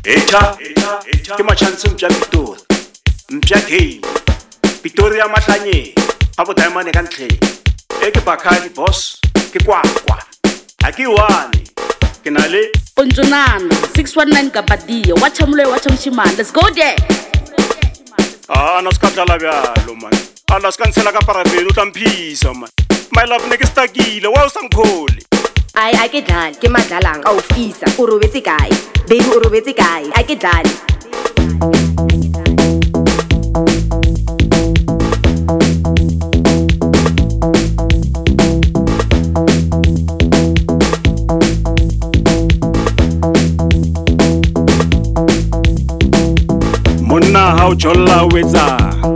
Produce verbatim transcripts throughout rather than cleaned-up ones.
Echa, ke machance mpya Pitori. Mpya game. Pitori ya mahlanye. Abo diamond ka ntle. E ke Bakhali boss. Ke kwakwa. Ha ke one. Ke na le Onjonana six one nine Kapadia. Watcha mole watcha mshimane. Let's go there. Ah, no ska dlala byalo man. Ala ska ntsela ka parafeni u ta mphisa man. My love ne ke stakile. Wa usangkholi. Ai a ke dlale ke madlalang a ofisa o robetse kae baby o robetse kae a ke dlale Monna ha o jolla wetsa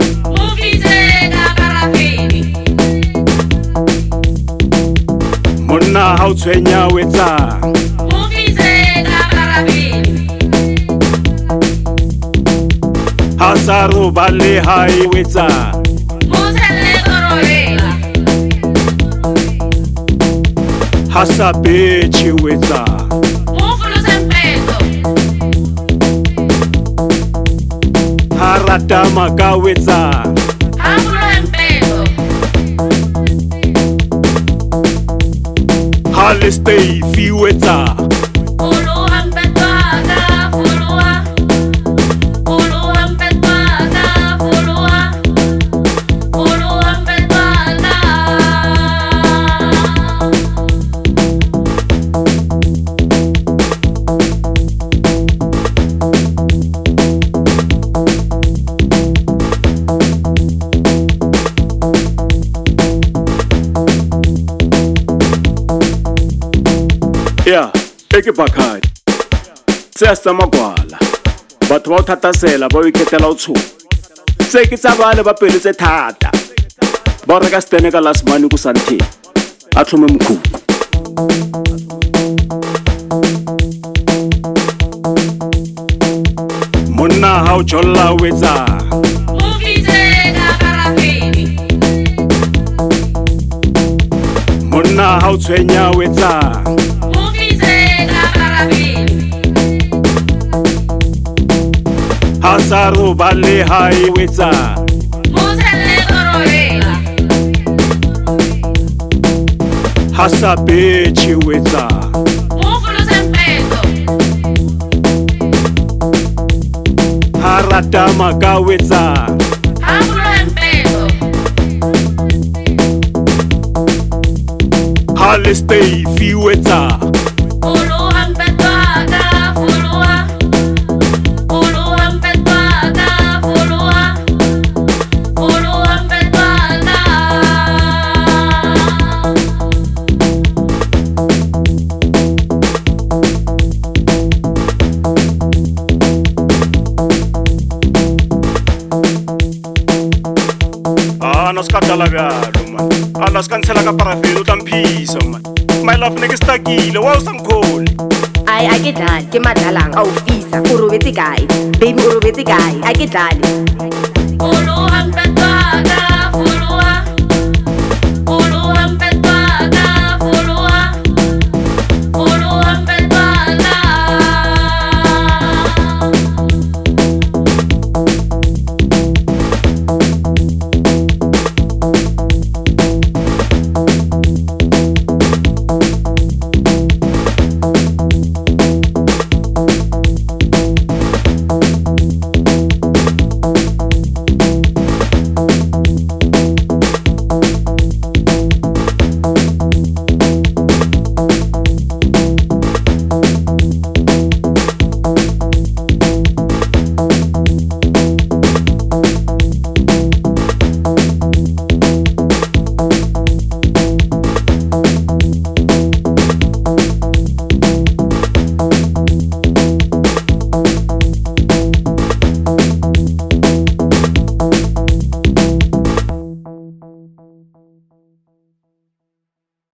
Monna ha o tshwenya wetsa Ha sa ro ba le hai wetsa Ha sa bethe wetsa Ha rata maka wetsa Hale stay fi wetsa Yeah, eke Bakhali. Se sa magwala. Batho ba o thatasela ba o iketela o tshoga. Se ke tsa bale ba peletse thata. Ba reka stene ka last money ku Santhe. A tlhome mkhulu. Monna ha o jolla wetsa. Monna ha o tshwenya wetsa. Ha sa ro ba le hai wetsa Ha sa bethe wetsa Ha rata maka wetsa Hale stay fi wetsa No ska dlala byalo man. Ala ska ntsela ka parafeni u ta mphisa man. My love ne ke stakile wa usangkholi. ai a ke dlale ke madlalang a ofisa o robetse kae baby o robetse kae a ke dlale Olo hampetana